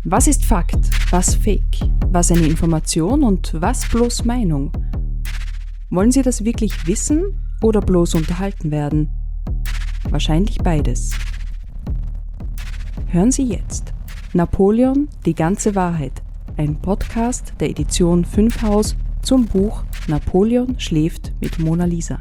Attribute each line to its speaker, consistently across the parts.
Speaker 1: Was ist Fakt, was Fake, was eine Information und was bloß Meinung? Wollen Sie das wirklich wissen oder bloß unterhalten werden? Wahrscheinlich beides. Hören Sie jetzt Napoleon, die ganze Wahrheit, ein Podcast der Edition 5 Haus zum Buch Napoleon schläft mit Mona Lisa.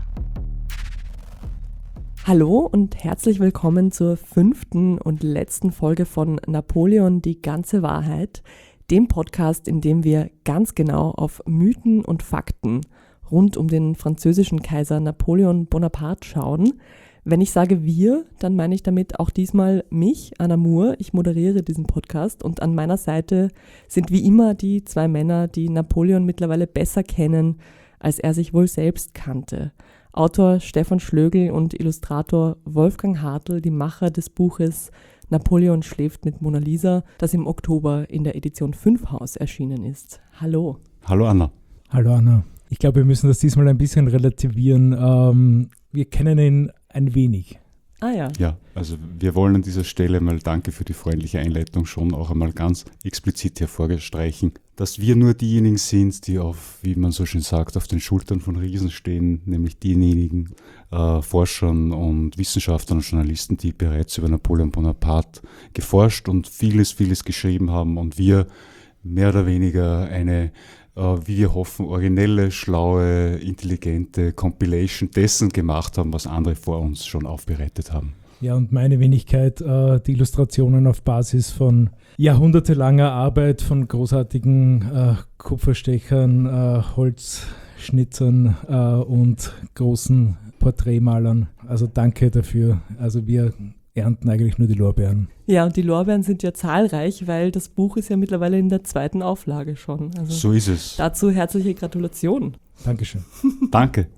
Speaker 2: Hallo und herzlich willkommen zur 5. und letzten Folge von Napoleon, die ganze Wahrheit, dem Podcast, in dem wir ganz genau auf Mythen und Fakten rund um den französischen Kaiser Napoleon Bonaparte schauen. Wenn ich sage wir, dann meine ich damit auch diesmal mich, Anna Moore. Ich moderiere diesen Podcast und an meiner Seite sind wie immer die zwei Männer, die Napoleon mittlerweile besser kennen, als er sich wohl selbst kannte. Autor Stefan Schlögl und Illustrator Wolfgang Hartl, die Macher des Buches Napoleon schläft mit Mona Lisa, das im Oktober in der Edition 5 Haus erschienen ist. Hallo.
Speaker 3: Hallo Anna.
Speaker 4: Hallo Anna. Ich glaube, wir müssen das diesmal ein bisschen relativieren. Wir kennen ihn ein wenig.
Speaker 2: Ah ja.
Speaker 3: Ja, also wir wollen an dieser Stelle mal danke für die freundliche Einleitung schon auch einmal ganz explizit hervorstreichen, dass wir nur diejenigen sind, die auf, wie man so schön sagt, auf den Schultern von Riesen stehen, nämlich diejenigen Forschern und Wissenschaftlern und Journalisten, die bereits über Napoleon Bonaparte geforscht und vieles geschrieben haben und wir mehr oder weniger eine wie wir hoffen, originelle, schlaue, intelligente Compilation dessen gemacht haben, was andere vor uns schon aufbereitet haben.
Speaker 4: Ja, und meine Wenigkeit, die Illustrationen auf Basis von jahrhundertelanger Arbeit, von großartigen Kupferstechern, Holzschnitzern und großen Porträtmalern. Also danke dafür. Also wir ernten eigentlich nur die Lorbeeren.
Speaker 2: Ja, und die Lorbeeren sind ja zahlreich, weil das Buch ist ja mittlerweile in der 2. Auflage schon. Also
Speaker 3: so ist es.
Speaker 2: Dazu herzliche Gratulation.
Speaker 4: Dankeschön.
Speaker 3: Danke.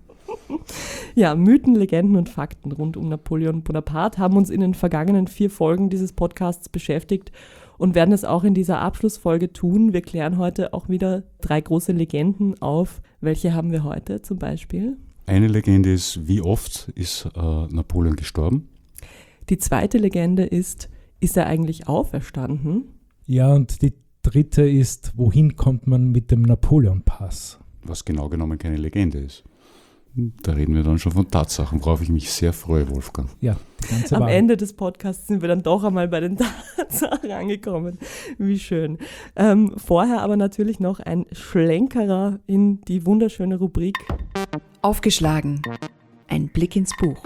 Speaker 2: Ja, Mythen, Legenden und Fakten rund um Napoleon Bonaparte haben uns in den vergangenen 4 Folgen dieses Podcasts beschäftigt und werden es auch in dieser Abschlussfolge tun. Wir klären heute auch wieder 3 große Legenden auf. Welche haben wir heute zum Beispiel?
Speaker 3: Eine Legende ist, wie oft ist Napoleon gestorben?
Speaker 2: Die zweite Legende ist er eigentlich auferstanden?
Speaker 4: Ja, und die dritte ist, wohin kommt man mit dem Napoleon-Pass?
Speaker 3: Was genau genommen keine Legende ist. Da reden wir dann schon von Tatsachen, worauf ich mich sehr freue, Wolfgang.
Speaker 4: Ja, die ganze
Speaker 2: Am
Speaker 4: Wahrheit.
Speaker 2: Ende des Podcasts sind wir dann doch einmal bei den Tatsachen angekommen. Wie schön. Vorher aber natürlich noch ein Schlenkerer in die wunderschöne Rubrik
Speaker 1: Aufgeschlagen. Ein Blick ins Buch.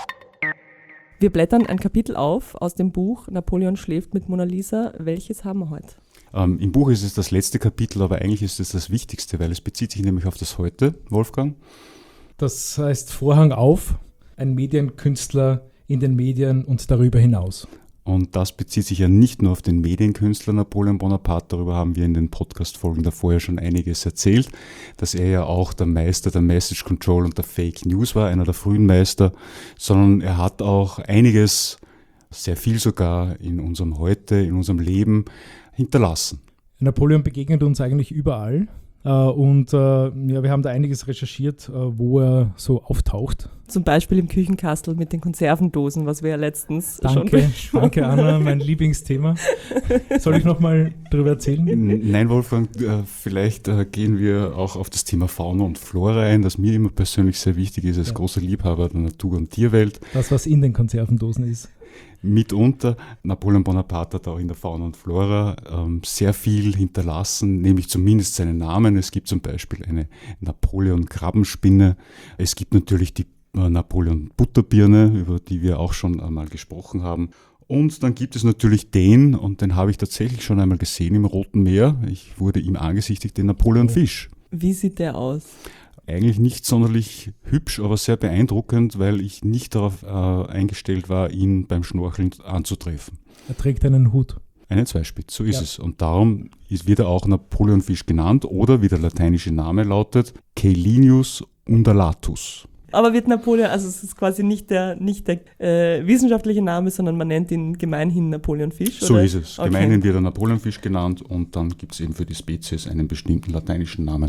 Speaker 2: Wir blättern ein Kapitel auf aus dem Buch Napoleon schläft mit Mona Lisa. Welches haben wir heute?
Speaker 3: Im Buch ist es das letzte Kapitel, aber eigentlich ist es das Wichtigste, weil es bezieht sich nämlich auf das Heute, Wolfgang.
Speaker 4: Das heißt Vorhang auf, ein Medienkünstler in den Medien und darüber hinaus.
Speaker 3: Und das bezieht sich ja nicht nur auf den Medienkünstler Napoleon Bonaparte, darüber haben wir in den Podcast-Folgen davor ja schon einiges erzählt, dass er ja auch der Meister der Message Control und der Fake News war, einer der frühen Meister, sondern er hat auch einiges, sehr viel sogar, in unserem Heute, in unserem Leben hinterlassen.
Speaker 4: Napoleon begegnet uns eigentlich überall. Und wir haben da einiges recherchiert, wo er so auftaucht.
Speaker 2: Zum Beispiel im Küchenkastel mit den Konservendosen, was wir ja letztens schon besprochen
Speaker 4: Danke Anna, mein Lieblingsthema. Soll ich nochmal darüber erzählen?
Speaker 3: Nein, Wolfgang, vielleicht gehen wir auch auf das Thema Fauna und Flora ein, das mir immer persönlich sehr wichtig ist, als großer Liebhaber der Natur- und Tierwelt.
Speaker 4: Das, was in den Konservendosen ist.
Speaker 3: Mitunter, Napoleon Bonaparte hat auch in der Fauna und Flora sehr viel hinterlassen, nämlich zumindest seinen Namen. Es gibt zum Beispiel eine Napoleon-Krabbenspinne. Es gibt natürlich die Napoleon-Butterbirne, über die wir auch schon einmal gesprochen haben. Und dann gibt es natürlich den, und den habe ich tatsächlich schon einmal gesehen im Roten Meer. Ich wurde ihm angesichtigt, den Napoleon-Fisch.
Speaker 2: Wie sieht der aus?
Speaker 3: Eigentlich nicht sonderlich hübsch, aber sehr beeindruckend, weil ich nicht darauf eingestellt war, ihn beim Schnorcheln anzutreffen.
Speaker 4: Er trägt einen Hut.
Speaker 3: Einen Zweispitz, so ist es. Und darum wird er auch Napoleonfisch genannt oder, wie der lateinische Name lautet, Caelinius undulatus.
Speaker 2: Aber wird Napoleon, also es ist quasi nicht der wissenschaftliche Name, sondern man nennt ihn gemeinhin Napoleonfisch?
Speaker 3: So
Speaker 2: oder?
Speaker 3: ist es. Okay. Gemeinhin wird er Napoleonfisch genannt und dann gibt es eben für die Spezies einen bestimmten lateinischen Namen.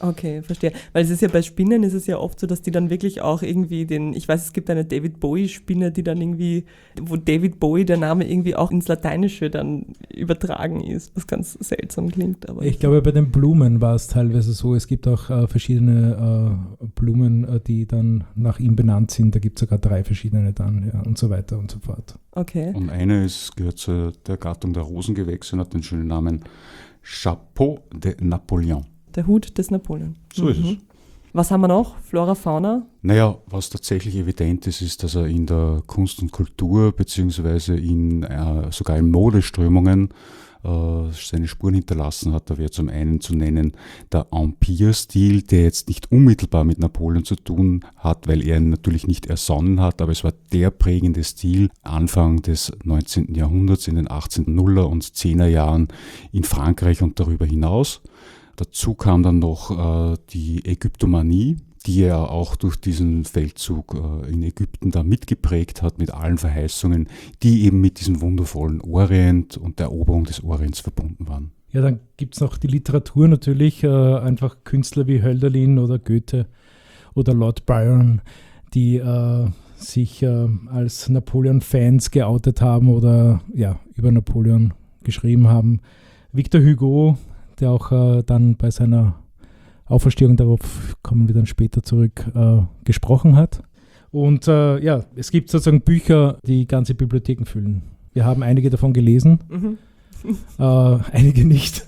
Speaker 2: Okay, verstehe. Weil es ist ja bei Spinnen ist es ja oft so, dass die dann wirklich auch irgendwie ich weiß, es gibt eine David Bowie-Spinne, die dann irgendwie, wo David Bowie der Name irgendwie auch ins Lateinische dann übertragen ist, was ganz seltsam klingt. Aber
Speaker 4: ich glaube, bei den Blumen war es teilweise so. Es gibt auch verschiedene Blumen, die dann nach ihm benannt sind. Da gibt es sogar 3 verschiedene dann, ja, und so weiter und so fort.
Speaker 2: Okay.
Speaker 3: Und eine gehört zu der Gattung der Rosengewächse und hat den schönen Namen Chapeau de Napoleon.
Speaker 2: Der Hut des Napoleon.
Speaker 3: So ist es.
Speaker 2: Was haben wir noch? Flora, Fauna?
Speaker 3: Naja, was tatsächlich evident ist, ist, dass er in der Kunst und Kultur beziehungsweise sogar in Modeströmungen seine Spuren hinterlassen hat. Da wäre zum einen zu nennen der Empire-Stil, der jetzt nicht unmittelbar mit Napoleon zu tun hat, weil er ihn natürlich nicht ersonnen hat, aber es war der prägende Stil Anfang des 19. Jahrhunderts in den 1800er und 10er Jahren in Frankreich und darüber hinaus. Dazu kam dann noch die Ägyptomanie, die er auch durch diesen Feldzug in Ägypten da mitgeprägt hat, mit allen Verheißungen, die eben mit diesem wundervollen Orient und der Eroberung des Orients verbunden waren.
Speaker 4: Ja, dann gibt es noch die Literatur natürlich, einfach Künstler wie Hölderlin oder Goethe oder Lord Byron, die sich als Napoleon-Fans geoutet haben oder ja, über Napoleon geschrieben haben. Victor Hugo, der auch dann bei seiner Auferstehung, darauf kommen wir dann später zurück, gesprochen hat. Und ja, es gibt sozusagen Bücher, die ganze Bibliotheken füllen. Wir haben einige davon gelesen, einige nicht.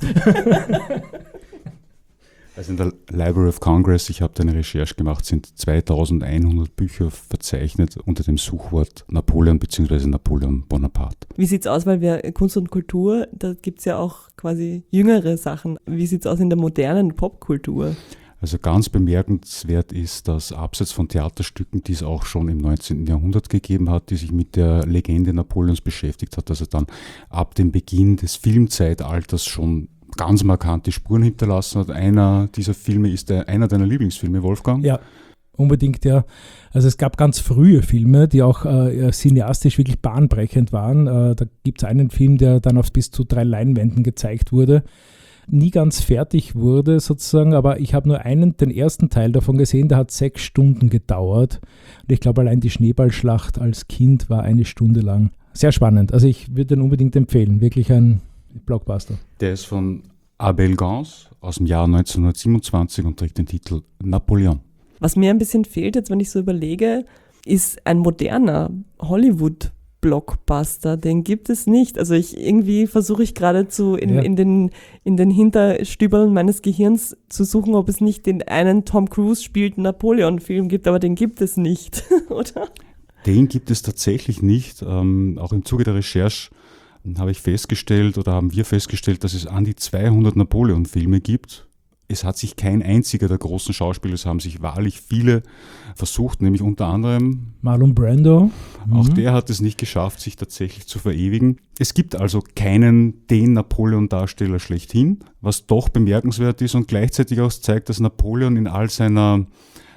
Speaker 3: Also in der Library of Congress, ich habe da eine Recherche gemacht, sind 2100 Bücher verzeichnet unter dem Suchwort Napoleon bzw. Napoleon Bonaparte.
Speaker 2: Wie sieht es aus, weil wir Kunst und Kultur, da gibt es ja auch quasi jüngere Sachen. Wie sieht es aus in der modernen Popkultur?
Speaker 3: Also ganz bemerkenswert ist, dass abseits von Theaterstücken, die es auch schon im 19. Jahrhundert gegeben hat, die sich mit der Legende Napoleons beschäftigt hat, also dann ab dem Beginn des Filmzeitalters schon ganz markante Spuren hinterlassen hat. Einer dieser Filme ist einer deiner Lieblingsfilme, Wolfgang?
Speaker 4: Ja, unbedingt, ja. Also es gab ganz frühe Filme, die auch cineastisch wirklich bahnbrechend waren. Da gibt es einen Film, der dann auf bis zu 3 Leinwänden gezeigt wurde. Nie ganz fertig wurde sozusagen, aber ich habe nur den ersten Teil davon gesehen, der hat 6 Stunden gedauert. Und ich glaube, allein die Schneeballschlacht als Kind war 1 Stunde lang. Sehr spannend. Also ich würde den unbedingt empfehlen. Wirklich ein Blockbuster.
Speaker 3: Der ist von Abel Gance aus dem Jahr 1927 und trägt den Titel Napoleon.
Speaker 2: Was mir ein bisschen fehlt, jetzt wenn ich so überlege, ist ein moderner Hollywood-Blockbuster. Den gibt es nicht. Also irgendwie versuche ich gerade in den Hinterstübeln meines Gehirns zu suchen, ob es nicht den einen Tom Cruise spielt Napoleon-Film gibt, aber den gibt es nicht, oder?
Speaker 3: Den gibt es tatsächlich nicht. Auch im Zuge der Recherche haben wir festgestellt, dass es an die 200 Napoleon-Filme gibt. Es hat sich kein einziger der großen Schauspieler, es haben sich wahrlich viele versucht, nämlich unter anderem
Speaker 4: Marlon Brando.
Speaker 3: Auch der hat es nicht geschafft, sich tatsächlich zu verewigen. Es gibt also den Napoleon-Darsteller schlechthin, was doch bemerkenswert ist und gleichzeitig auch zeigt, dass Napoleon in all seinen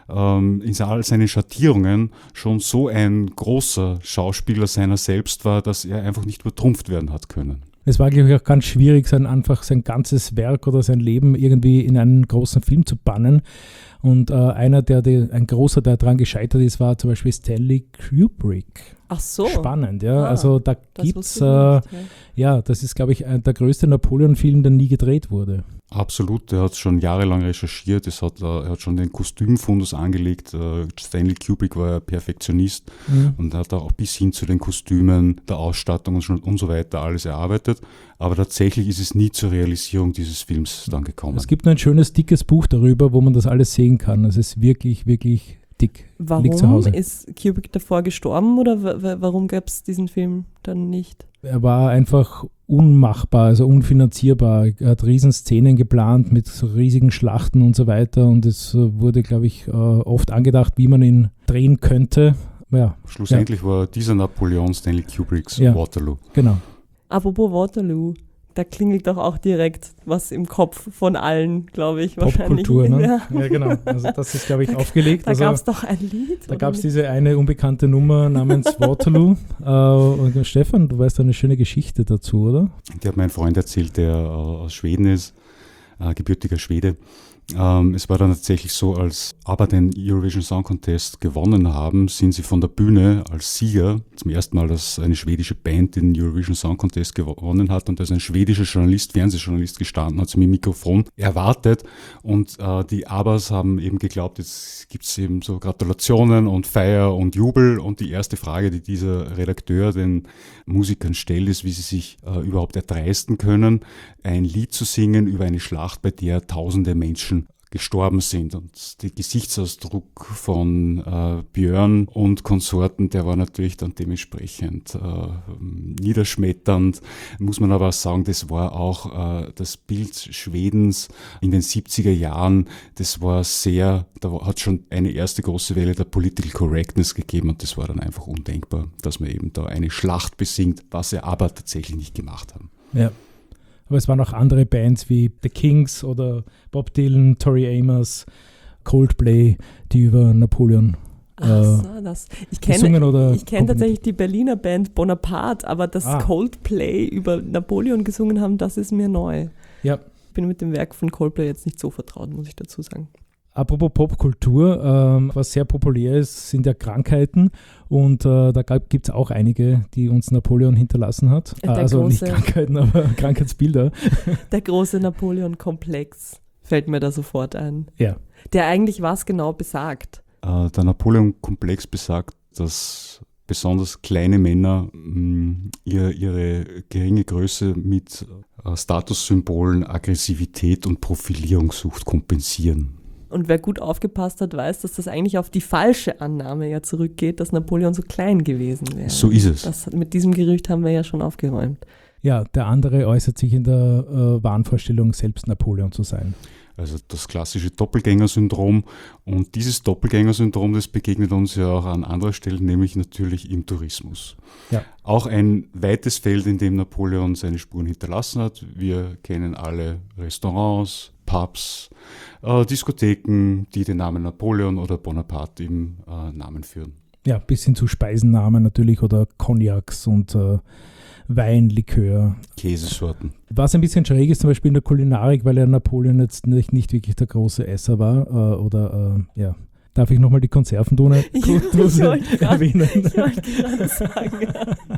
Speaker 3: Schattierungen schon so ein großer Schauspieler seiner selbst war, dass er einfach nicht übertrumpft werden hat können.
Speaker 4: Es war, glaube ich, auch ganz schwierig, sein ganzes Werk oder sein Leben irgendwie in einen großen Film zu bannen. Und ein großer, der daran gescheitert ist, war zum Beispiel Stanley Kubrick.
Speaker 2: Ach so.
Speaker 4: Spannend, ja. Also da gibt es,
Speaker 2: das
Speaker 4: ist, glaube ich, der größte Napoleon-Film, der nie gedreht wurde.
Speaker 3: Absolut, er hat schon jahrelang recherchiert, er hat schon den Kostümfundus angelegt. Stanley Kubrick war ja Perfektionist und hat auch bis hin zu den Kostümen, der Ausstattung und so weiter alles erarbeitet. Aber tatsächlich ist es nie zur Realisierung dieses Films dann gekommen.
Speaker 4: Es gibt nur ein schönes, dickes Buch darüber, wo man das alles sehen kann. Es ist wirklich, wirklich dick. Liegt zu Hause.
Speaker 2: Warum ist Kubrick davor gestorben oder warum gab es diesen Film dann nicht?
Speaker 4: Er war einfach unmachbar, also unfinanzierbar. Er hat Riesenszenen geplant mit so riesigen Schlachten und so weiter und es wurde, glaube ich, oft angedacht, wie man ihn drehen könnte. Ja,
Speaker 3: schlussendlich war dieser Napoleon Stanley Kubricks Waterloo.
Speaker 4: Genau.
Speaker 2: Apropos Waterloo, da klingelt doch auch direkt was im Kopf von allen, glaube ich, wahrscheinlich.
Speaker 4: Popkultur, ne? Ja, genau. Also das ist, glaube ich, aufgelegt.
Speaker 2: Da gab es doch ein Lied.
Speaker 4: Da gab es diese eine unbekannte Nummer namens Waterloo. Und Stefan, du weißt eine schöne Geschichte dazu, oder?
Speaker 3: Die hat mein Freund erzählt, der aus Schweden ist, gebürtiger Schwede. Es war dann tatsächlich so, als ABBA den Eurovision Song Contest gewonnen haben, sind sie von der Bühne als Sieger, zum ersten Mal, dass eine schwedische Band den Eurovision Song Contest gewonnen hat, und da ist ein schwedischer Journalist, Fernsehjournalist gestanden, hat sie mit dem Mikrofon erwartet, und die ABBAs haben eben geglaubt, jetzt gibt es eben so Gratulationen und Feier und Jubel, und die erste Frage, die dieser Redakteur den Musikern stellt, ist, wie sie sich überhaupt erdreisten können, ein Lied zu singen über eine Schlacht, bei der tausende Menschen gestorben sind. Und der Gesichtsausdruck von Björn und Konsorten, der war natürlich dann dementsprechend niederschmetternd. Muss man aber auch sagen, das war auch das Bild Schwedens in den 70er Jahren, das war da hat schon eine erste große Welle der Political Correctness gegeben, und das war dann einfach undenkbar, dass man eben da eine Schlacht besingt, was sie aber tatsächlich nicht gemacht haben.
Speaker 4: Ja. Aber es waren auch andere Bands wie The Kings oder Bob Dylan, Tori Amos, Coldplay, die über Napoleon
Speaker 2: Ich
Speaker 4: gesungen oder
Speaker 2: Ich kenne tatsächlich die Berliner Band Bonaparte, aber dass Coldplay über Napoleon gesungen haben, das ist mir neu.
Speaker 4: Ja.
Speaker 2: Ich bin mit dem Werk von Coldplay jetzt nicht so vertraut, muss ich dazu sagen.
Speaker 4: Apropos Popkultur, was sehr populär ist, sind ja Krankheiten, und da gibt es auch einige, die uns Napoleon hinterlassen hat. Nicht Krankheiten, aber Krankheitsbilder.
Speaker 2: Der große Napoleon-Komplex fällt mir da sofort ein.
Speaker 4: Ja.
Speaker 2: Der eigentlich was genau besagt.
Speaker 3: Der Napoleon-Komplex besagt, dass besonders kleine Männer ihre geringe Größe mit Statussymbolen, Aggressivität und Profilierungssucht kompensieren.
Speaker 2: Und wer gut aufgepasst hat, weiß, dass das eigentlich auf die falsche Annahme ja zurückgeht, dass Napoleon so klein gewesen wäre.
Speaker 3: So ist es.
Speaker 2: Mit diesem Gerücht haben wir ja schon aufgeräumt.
Speaker 4: Ja, der andere äußert sich in der Wahnvorstellung, selbst Napoleon zu sein.
Speaker 3: Also das klassische Doppelgänger-Syndrom. Und dieses Doppelgänger-Syndrom, das begegnet uns ja auch an anderer Stelle, nämlich natürlich im Tourismus.
Speaker 4: Ja.
Speaker 3: Auch ein weites Feld, in dem Napoleon seine Spuren hinterlassen hat. Wir kennen alle Restaurants, Pubs, Diskotheken, die den Namen Napoleon oder Bonaparte im Namen führen.
Speaker 4: Ja, bis hin zu Speisennamen natürlich oder Cognacs und Wein, Likör.
Speaker 3: Käsesorten.
Speaker 4: Was ein bisschen schräg ist zum Beispiel in der Kulinarik, weil er Napoleon jetzt nicht wirklich der große Esser war. Darf ich nochmal die Konservendose erwähnen?
Speaker 2: Ich wollte gerade sagen,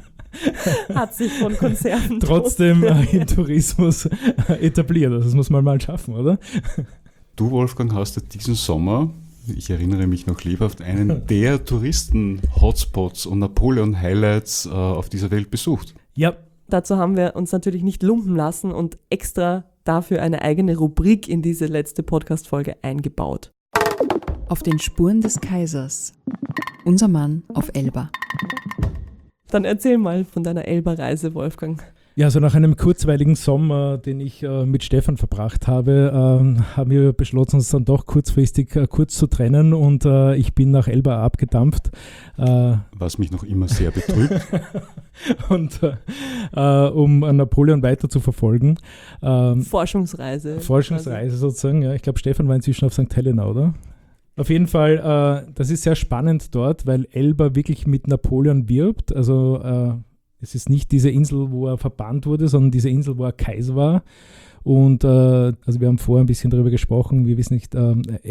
Speaker 2: hat sich von Konserven
Speaker 4: trotzdem im Tourismus etabliert. Also das muss man mal schaffen, oder?
Speaker 3: Du, Wolfgang, hast ja diesen Sommer, ich erinnere mich noch lebhaft, einen der Touristen-Hotspots und Napoleon-Highlights auf dieser Welt besucht.
Speaker 4: Ja.
Speaker 2: Dazu haben wir uns natürlich nicht lumpen lassen und extra dafür eine eigene Rubrik in diese letzte Podcast-Folge eingebaut.
Speaker 1: Auf den Spuren des Kaisers. Unser Mann auf Elba.
Speaker 2: Dann erzähl mal von deiner Elba-Reise, Wolfgang.
Speaker 4: Ja, also nach einem kurzweiligen Sommer, den ich mit Stefan verbracht habe, haben wir beschlossen, uns dann doch kurzfristig kurz zu trennen, und ich bin nach Elba abgedampft.
Speaker 3: Was mich noch immer sehr betrübt.
Speaker 4: Und um Napoleon weiter zu verfolgen.
Speaker 2: Forschungsreise
Speaker 4: sozusagen, ja. Ich glaube, Stefan war inzwischen auf St. Helena, oder? Auf jeden Fall, das ist sehr spannend dort, weil Elba wirklich mit Napoleon wirbt. Also es ist nicht diese Insel, wo er verbannt wurde, sondern diese Insel, wo er Kaiser war. Und also wir haben vorher ein bisschen darüber gesprochen, wir wissen nicht,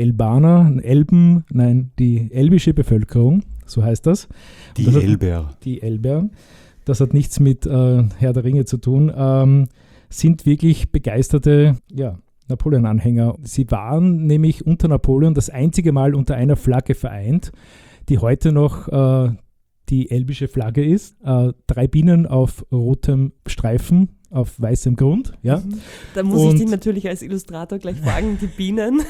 Speaker 4: die elbische Bevölkerung, so heißt das.
Speaker 3: Die
Speaker 4: Elber. Das hat nichts mit Herr der Ringe zu tun, sind wirklich begeisterte, Napoleon-Anhänger. Sie waren nämlich unter Napoleon das einzige Mal unter einer Flagge vereint, die heute noch die elbische Flagge ist. 3 Bienen auf rotem Streifen, auf weißem Grund. Ja.
Speaker 2: Da muss ich dich natürlich als Illustrator gleich fragen, die Bienen.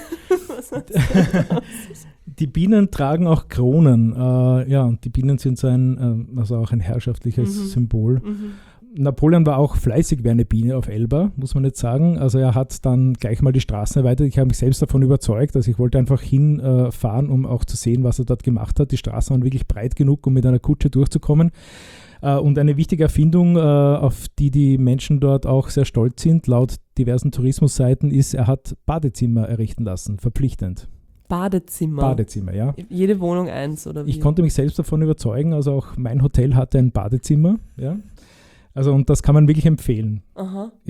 Speaker 4: Die Bienen tragen auch Kronen. Und die Bienen sind so auch ein herrschaftliches Symbol. Napoleon war auch fleißig wie eine Biene auf Elba, muss man jetzt sagen. Also er hat dann gleich mal die Straßen erweitert. Ich habe mich selbst davon überzeugt, also ich wollte einfach hinfahren, um auch zu sehen, was er dort gemacht hat. Die Straßen waren wirklich breit genug, um mit einer Kutsche durchzukommen. Und eine wichtige Erfindung, auf die Menschen dort auch sehr stolz sind, laut diversen Tourismusseiten, ist, er hat Badezimmer errichten lassen, verpflichtend.
Speaker 2: Badezimmer,
Speaker 4: ja.
Speaker 2: Jede Wohnung eins, oder wie?
Speaker 4: Ich konnte mich selbst davon überzeugen, also auch mein Hotel hatte ein Badezimmer, ja. Also und das kann man wirklich empfehlen.
Speaker 2: Aha.
Speaker 4: Ja.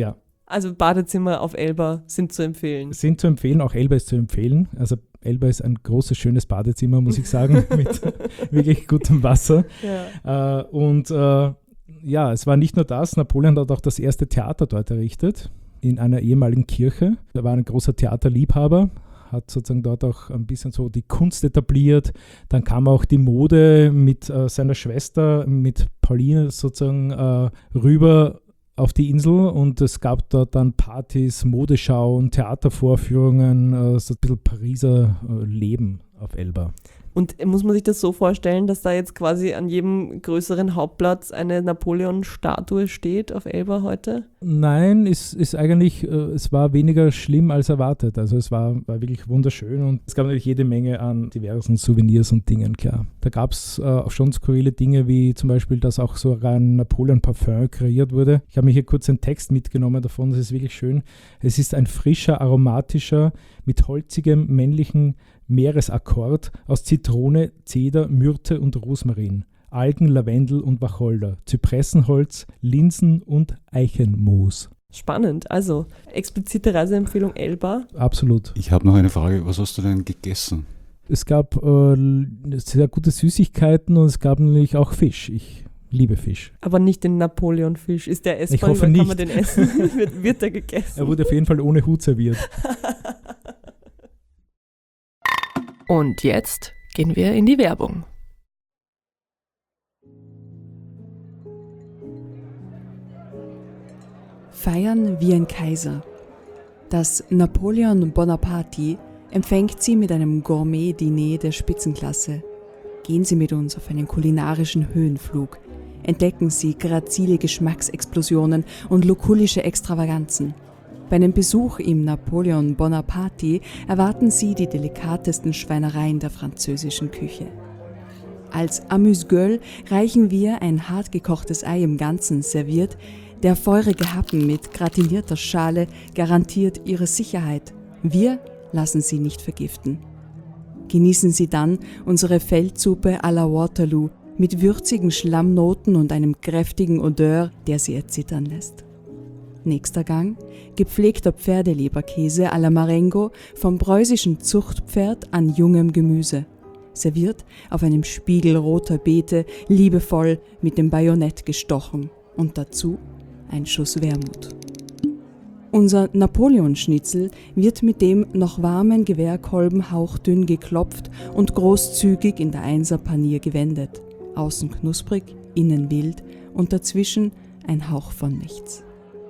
Speaker 2: Also Badezimmer auf Elba sind zu empfehlen.
Speaker 4: Sind zu empfehlen, auch Elba ist zu empfehlen. Also Elba ist ein großes, schönes Badezimmer, muss ich sagen, mit wirklich gutem Wasser.
Speaker 2: Ja.
Speaker 4: Ja, es war nicht nur das, Napoleon hat auch das erste Theater dort errichtet, in einer ehemaligen Kirche. Er war ein großer Theaterliebhaber, hat sozusagen dort auch ein bisschen so die Kunst etabliert. Dann kam auch die Mode mit seiner Schwester, mit Pauline sozusagen rüber auf die Insel und es gab dort dann Partys, Modeschauen, Theatervorführungen, so ein bisschen Pariser Leben auf Elba.
Speaker 2: Und muss man sich das so vorstellen, dass da jetzt quasi an jedem größeren Hauptplatz eine Napoleon-Statue steht auf Elba heute?
Speaker 4: Nein, es war weniger schlimm als erwartet. Also es war wirklich wunderschön und es gab natürlich jede Menge an diversen Souvenirs und Dingen, klar. Da gab es auch schon skurrile Dinge, wie zum Beispiel, dass auch so ein Napoleon-Parfum kreiert wurde. Ich habe mir hier kurz einen Text mitgenommen davon, das ist wirklich schön. Es ist ein frischer, aromatischer, mit holzigem, männlichen Meeresakkord aus Zitrone, Zeder, Myrte und Rosmarin, Algen, Lavendel und Wacholder, Zypressenholz, Linsen und Eichenmoos.
Speaker 2: Spannend, also explizite Reiseempfehlung Elba.
Speaker 4: Absolut.
Speaker 3: Ich habe noch eine Frage, was hast du denn gegessen?
Speaker 4: Es gab sehr gute Süßigkeiten und es gab natürlich auch Fisch. Ich liebe Fisch.
Speaker 2: Aber nicht den Napoleon-Fisch. Ist der essbar?
Speaker 4: Ich hoffe
Speaker 2: Kann
Speaker 4: nicht.
Speaker 2: man den essen? wird der gegessen?
Speaker 4: Er wurde auf jeden Fall ohne Hut serviert.
Speaker 5: Und jetzt gehen wir in die Werbung.
Speaker 1: Feiern wie ein Kaiser. Das Napoleon Bonaparte empfängt Sie mit einem Gourmet-Diner der Spitzenklasse. Gehen Sie mit uns auf einen kulinarischen Höhenflug. Entdecken Sie grazile Geschmacksexplosionen und lukullische Extravaganzen. Bei einem Besuch im Napoleon Bonaparte erwarten Sie die delikatesten Schweinereien der französischen Küche. Als Amuse-Gueule reichen wir ein hartgekochtes Ei im Ganzen serviert. Der feurige Happen mit gratinierter Schale garantiert Ihre Sicherheit. Wir lassen Sie nicht vergiften. Genießen Sie dann unsere Feldsuppe à la Waterloo mit würzigen Schlammnoten und einem kräftigen Odeur, der Sie erzittern lässt. Nächster Gang, gepflegter Pferdeleberkäse à la Marengo vom preußischen Zuchtpferd an jungem Gemüse, serviert auf einem Spiegel roter Beete, liebevoll mit dem Bajonett gestochen und dazu ein Schuss Wermut. Unser Napoleon-Schnitzel wird mit dem noch warmen Gewehrkolben hauchdünn geklopft und großzügig in der Einserpanier gewendet, außen knusprig, innen wild und dazwischen ein Hauch von nichts.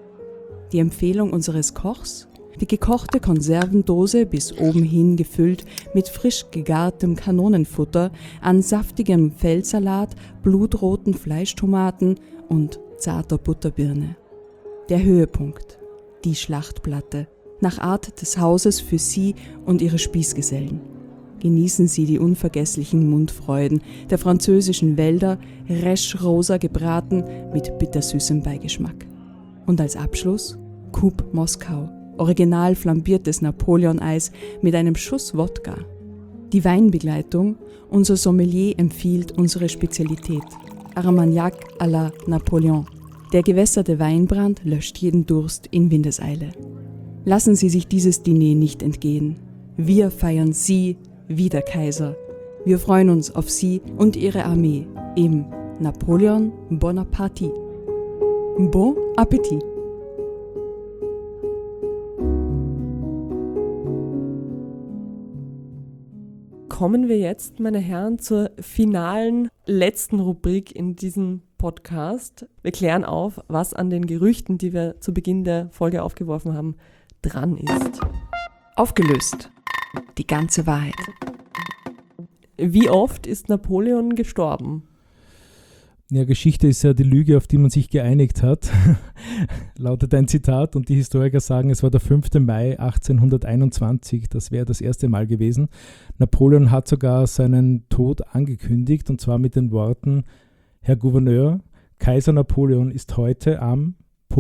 Speaker 1: Die Empfehlung unseres Kochs? Die gekochte Konservendose bis oben hin gefüllt mit frisch gegartem Kanonenfutter, an saftigem Feldsalat, blutroten Fleischtomaten und zarter Butterbirne. Der Höhepunkt, die Schlachtplatte, nach Art des Hauses für Sie und Ihre Spießgesellen. Genießen Sie die unvergesslichen Mundfreuden der französischen Wälder, resch-rosa gebraten mit bittersüßem Beigeschmack. Und als Abschluss Coupe Moskau, original flambiertes Napoleon-Eis mit einem Schuss Wodka. Die Weinbegleitung, unser Sommelier empfiehlt unsere Spezialität, Armagnac à la Napoleon. Der gewässerte Weinbrand löscht jeden Durst in Windeseile. Lassen Sie sich dieses Diner nicht entgehen. Wir feiern Sie wie der Kaiser. Wir freuen uns auf Sie und Ihre Armee im Napoleon Bonaparte. Bon Appetit!
Speaker 2: Kommen wir jetzt, meine Herren, zur finalen, letzten Rubrik in diesem Podcast. Wir klären auf, was an den Gerüchten, die wir zu Beginn der Folge aufgeworfen haben, dran ist.
Speaker 1: Aufgelöst. Die ganze Wahrheit.
Speaker 2: Wie oft ist Napoleon gestorben?
Speaker 4: Ja, Geschichte ist ja die Lüge, auf die man sich geeinigt hat, lautet ein Zitat. Und die Historiker sagen, es war der 5. Mai 1821, das wäre das erste Mal gewesen. Napoleon hat sogar seinen Tod angekündigt, und zwar mit den Worten: Herr Gouverneur, Kaiser Napoleon ist heute am ...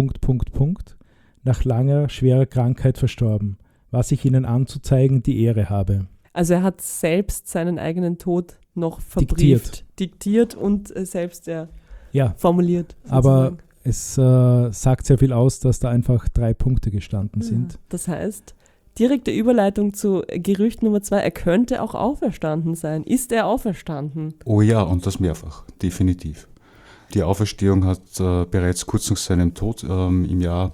Speaker 4: nach langer, schwerer Krankheit verstorben, was ich Ihnen anzuzeigen die Ehre habe.
Speaker 2: Also er hat selbst seinen eigenen Tod noch verbrieft, diktiert und selbst formuliert. Sozusagen.
Speaker 4: Aber es sagt sehr viel aus, dass da einfach 3 Punkte gestanden sind.
Speaker 2: Das heißt, direkte Überleitung zu Gerücht Nummer 2, er könnte auch auferstanden sein. Ist er auferstanden?
Speaker 3: Oh ja, und das mehrfach, definitiv. Die Auferstehung hat bereits kurz nach seinem Tod im Jahr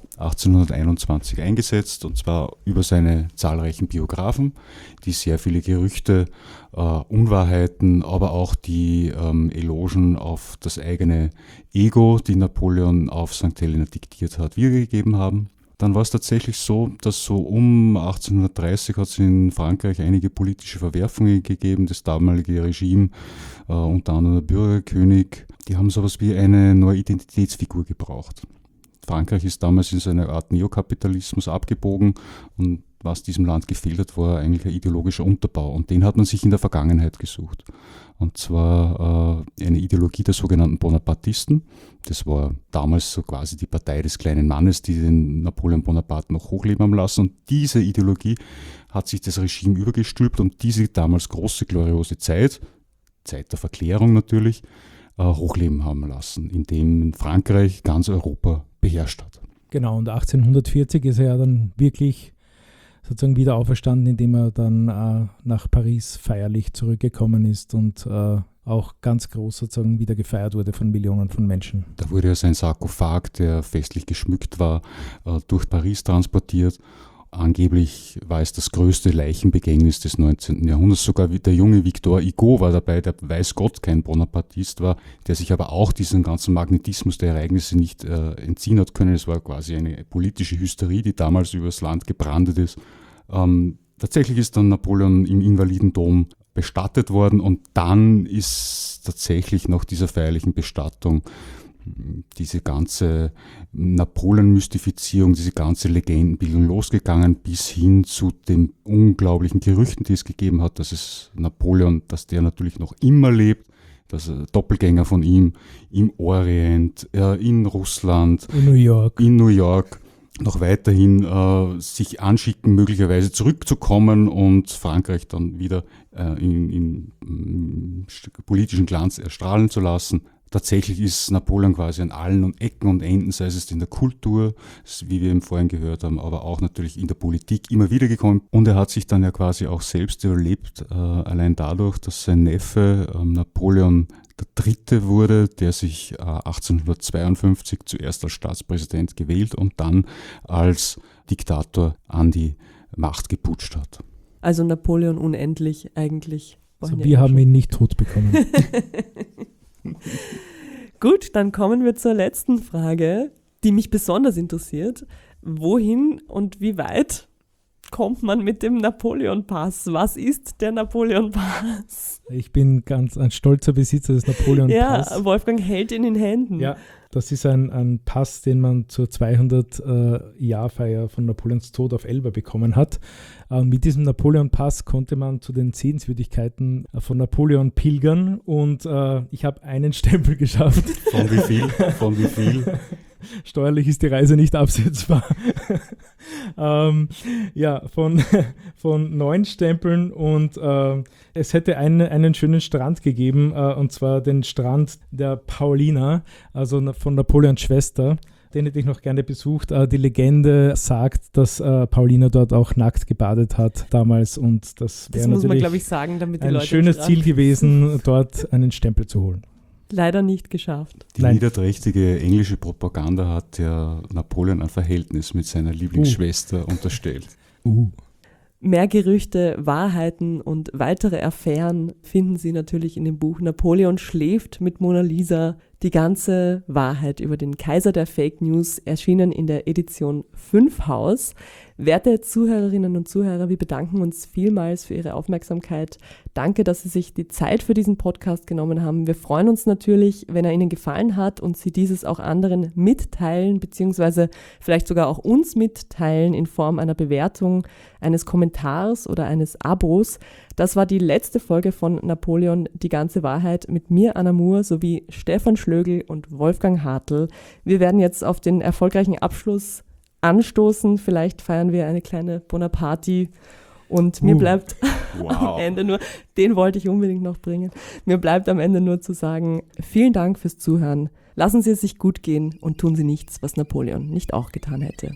Speaker 3: 1821 eingesetzt, und zwar über seine zahlreichen Biografen, die sehr viele Gerüchte, Unwahrheiten, aber auch die Elogen auf das eigene Ego, die Napoleon auf St. Helena diktiert hat, wiedergegeben haben. Dann war es tatsächlich so, dass so um 1830 hat es in Frankreich einige politische Verwerfungen gegeben. Das damalige Regime, unter anderem der Bürgerkönig, die haben sowas wie eine neue Identitätsfigur gebraucht. Frankreich ist damals in so eine Art Neokapitalismus abgebogen, und was diesem Land gefehlt hat, war eigentlich ein ideologischer Unterbau, und den hat man sich in der Vergangenheit gesucht. Und zwar eine Ideologie der sogenannten Bonapartisten. Das war damals so quasi die Partei des kleinen Mannes, die den Napoleon Bonaparte noch hochleben haben lassen. Und diese Ideologie hat sich das Regime übergestülpt und diese damals große, gloriose Zeit der Verklärung natürlich, hochleben haben lassen, indem Frankreich ganz Europa beherrscht hat.
Speaker 4: Genau, und 1840 ist er ja dann wirklich sozusagen wieder auferstanden, indem er dann nach Paris feierlich zurückgekommen ist und auch ganz groß sozusagen wieder gefeiert wurde von Millionen von Menschen.
Speaker 3: Da wurde ja sein Sarkophag, der festlich geschmückt war, durch Paris transportiert. Angeblich war es das größte Leichenbegängnis des 19. Jahrhunderts. Sogar der junge Victor Hugo war dabei, der weiß Gott kein Bonapartist war, der sich aber auch diesem ganzen Magnetismus der Ereignisse nicht entziehen hat können. Es war quasi eine politische Hysterie, die damals übers Land gebrandet ist. Tatsächlich ist dann Napoleon im Invalidendom bestattet worden, und dann ist tatsächlich nach dieser feierlichen Bestattung diese ganze Napoleon-Mystifizierung, diese ganze Legendenbildung losgegangen, bis hin zu den unglaublichen Gerüchten, die es gegeben hat, dass der natürlich noch immer lebt, dass Doppelgänger von ihm im Orient, in Russland,
Speaker 4: In New York
Speaker 3: noch weiterhin sich anschicken, möglicherweise zurückzukommen und Frankreich dann wieder in politischen Glanz erstrahlen zu lassen. Tatsächlich ist Napoleon quasi an allen Ecken und Enden, sei es in der Kultur, wie wir eben vorhin gehört haben, aber auch natürlich in der Politik immer wieder gekommen. Und er hat sich dann ja quasi auch selbst überlebt, allein dadurch, dass sein Neffe Napoleon III. Wurde, der sich 1852 zuerst als Staatspräsident gewählt und dann als Diktator an die Macht geputscht hat.
Speaker 2: Also Napoleon unendlich eigentlich.
Speaker 4: Also wir haben ihn nicht tot bekommen.
Speaker 2: Gut, dann kommen wir zur letzten Frage, die mich besonders interessiert. Wohin und wie weit kommt man mit dem Napoleon-Pass? Was ist der Napoleon-Pass?
Speaker 4: Ich bin ganz ein stolzer Besitzer des Napoleon-Pass.
Speaker 2: Ja, Wolfgang hält ihn in Händen.
Speaker 4: Ja, das ist ein Pass, den man zur 200-Jahr-Feier von Napoleons Tod auf Elba bekommen hat. Mit diesem Napoleon-Pass konnte man zu den Sehenswürdigkeiten von Napoleon pilgern, und ich habe einen Stempel geschafft.
Speaker 3: Von wie viel? Von wie viel?
Speaker 4: Steuerlich ist die Reise nicht absetzbar. Von 9 Stempeln, und es hätte einen schönen Strand gegeben, und zwar den Strand der Paulina, also von Napoleons Schwester. Den hätte ich noch gerne besucht. Die Legende sagt, dass Paulina dort auch nackt gebadet hat damals, und das wäre
Speaker 2: muss man,
Speaker 4: natürlich
Speaker 2: glaube ich, sagen, damit die
Speaker 4: ein
Speaker 2: Leute
Speaker 4: schönes Ziel gewesen, dort einen Stempel zu holen.
Speaker 2: Leider nicht geschafft.
Speaker 3: Die niederträchtige englische Propaganda hat ja Napoleon ein Verhältnis mit seiner Lieblingsschwester unterstellt.
Speaker 2: Mehr Gerüchte, Wahrheiten und weitere Affären finden Sie natürlich in dem Buch Napoleon schläft mit Mona Lisa. Die ganze Wahrheit über den Kaiser der Fake News, erschienen in der Edition 5 Haus. Werte Zuhörerinnen und Zuhörer, wir bedanken uns vielmals für Ihre Aufmerksamkeit. Danke, dass Sie sich die Zeit für diesen Podcast genommen haben. Wir freuen uns natürlich, wenn er Ihnen gefallen hat und Sie dieses auch anderen mitteilen, beziehungsweise vielleicht sogar auch uns mitteilen in Form einer Bewertung, eines Kommentars oder eines Abos. Das war die letzte Folge von Napoleon, die ganze Wahrheit, mit mir, Anna Moore, sowie Stefan Schlögl und Wolfgang Hartl. Wir werden jetzt auf den erfolgreichen Abschluss anstoßen. Vielleicht feiern wir eine kleine Bonaparte Und mir bleibt
Speaker 3: Wow.
Speaker 2: am Ende nur, den wollte ich unbedingt noch bringen, mir bleibt am Ende nur zu sagen, vielen Dank fürs Zuhören. Lassen Sie es sich gut gehen und tun Sie nichts, was Napoleon nicht auch getan hätte.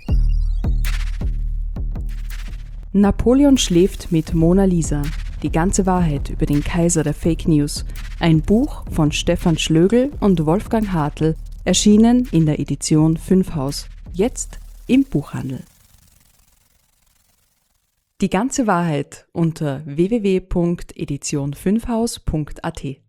Speaker 1: Napoleon schläft mit Mona Lisa. Die ganze Wahrheit über den Kaiser der Fake News. Ein Buch von Stefan Schlögl und Wolfgang Hartl, erschienen in der Edition 5 Haus. Jetzt im Buchhandel. Die ganze Wahrheit unter www.edition5haus.at